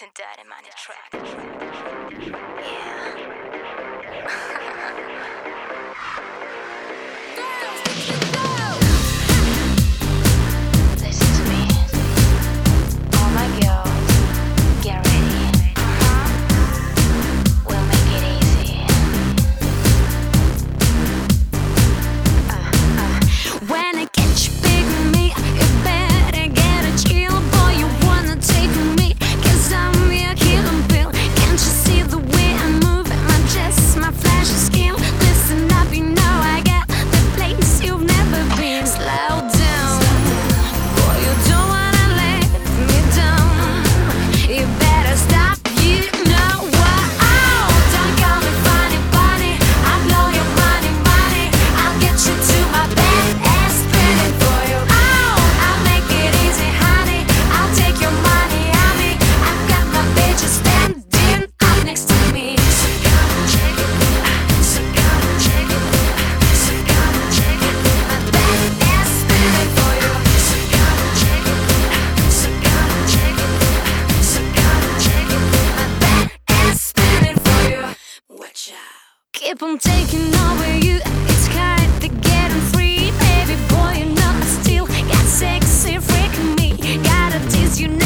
to Dirty Money track. Yeah. Listen to me. All my girls, get ready. We'll make it easy. When I catch you big with me, you better get a chill, boy. You wanna take me, 'cause I'm your killing pill. Can't you see the way I move? My dress, my flashy skin. Listen up, you know I got the place you've never been. Slow down, boy, you don't wanna let me down. You better stop, you know what? Oh, don't call me funny, bunny. I'll blow your money, money. I'll get you to my bed and spin it for you. Oh, I'll make it easy, honey. I'll take your money on me. I've got my bitches standing up next to me. So come check it, so come check it, so come check it. My bed and spin it for you. So come check it, so come check it, so come check it. My bed and spin it for you. Watch out. Keep on taking over you. It's kind to getting free, baby boy. You know I still got sexy freaking me. Gotta tease you now.